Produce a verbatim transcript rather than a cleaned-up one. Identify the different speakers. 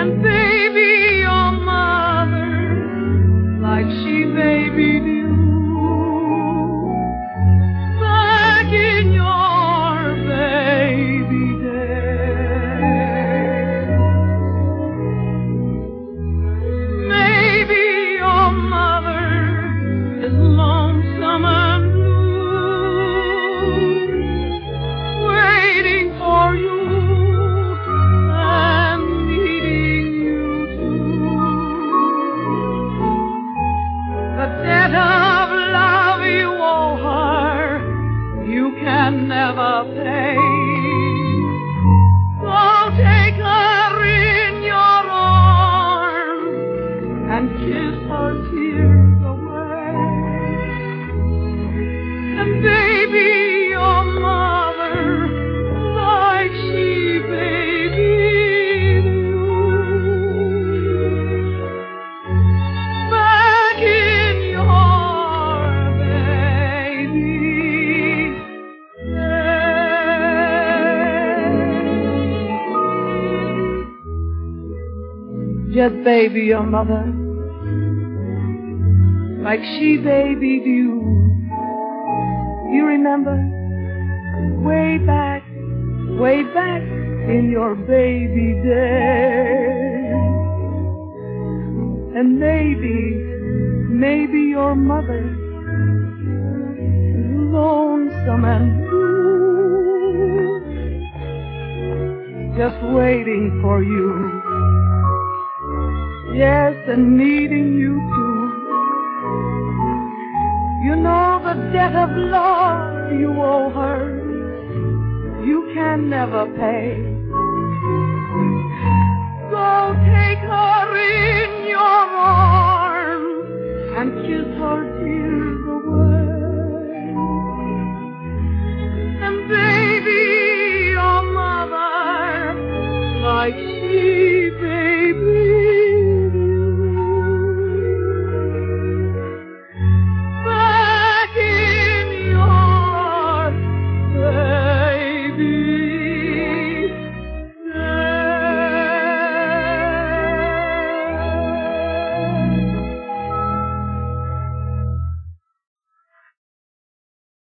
Speaker 1: And baby, your mother, like she babied you back in your baby days. Maybe your mother is lonesome and blue, waiting for you and needing you too. The debt of love you owe her, you can never pay. So take her in your arms and kiss her tears away. And baby, your mother, like she babied you back in your baby days. Just baby your mother, like she babied you. You remember? Way back, way back in your baby days. And maybe, maybe your mother is lonesome and blue, just waiting for you. Yes, and needing you too. You know the debt of love you owe her, you can never pay.